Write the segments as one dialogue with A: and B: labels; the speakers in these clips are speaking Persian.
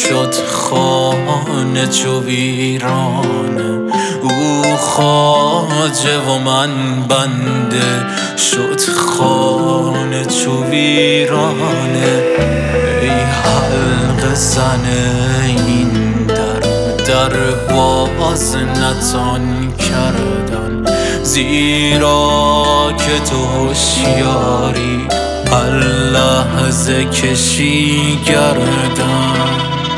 A: شد خانه چو ویرانه، او خواجه و من بنده شد خانه چو ویرانه. ای حلقه زن این در باز نتان کردن، زیرا که تو هوشیاری هر لحظه کشی گردن.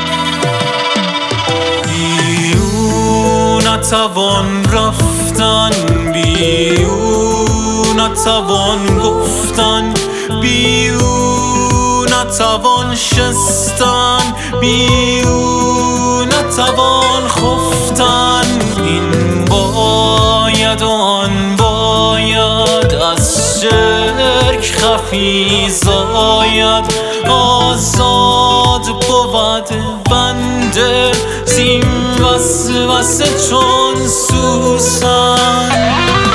A: بی او نتوان رفتن، بی او نتوان گفتن، بی او نتوان شستن، بی او نتوان خفتن. این باید و آن باید، از شرک خفی زاید، آزاد بود بنده زین وسوسه چون سوسن.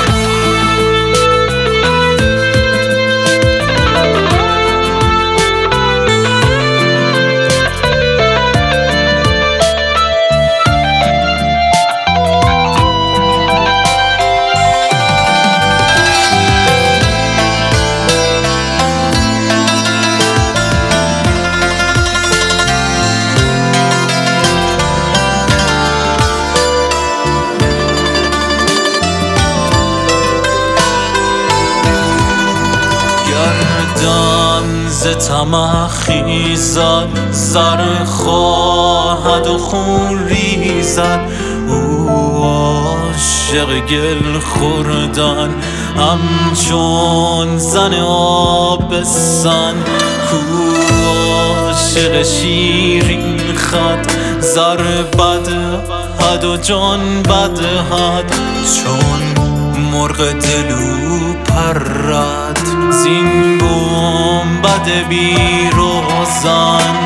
A: ز طمع خیزد، زر خواهد و خون ریزد، او عاشق گل خوردن همچون زن آبستن، کو عاشق شیرین خد، زر بدهد و جان بدهد، چون مرغ دلو پرد زین گنبد بی روزن.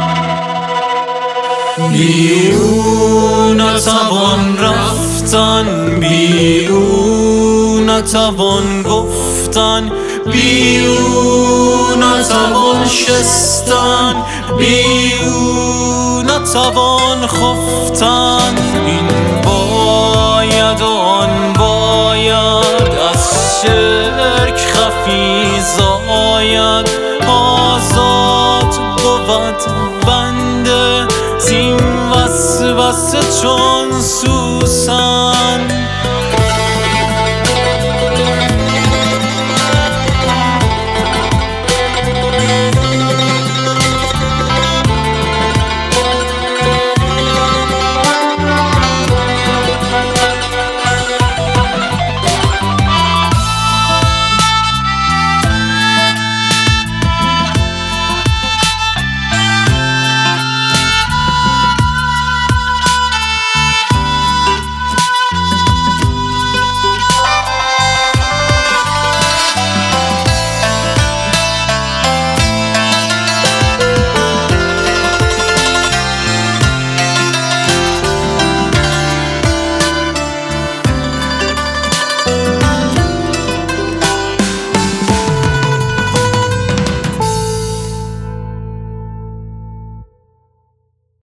A: بی او نتوان رفتن، بی او نتوان گفتن، بی او نتوان شستن، بی او نتوان خفتن. این باید و آن باید، از شرک خفی زاید، آزاد بود بنده زین وسوسه چون سوسن.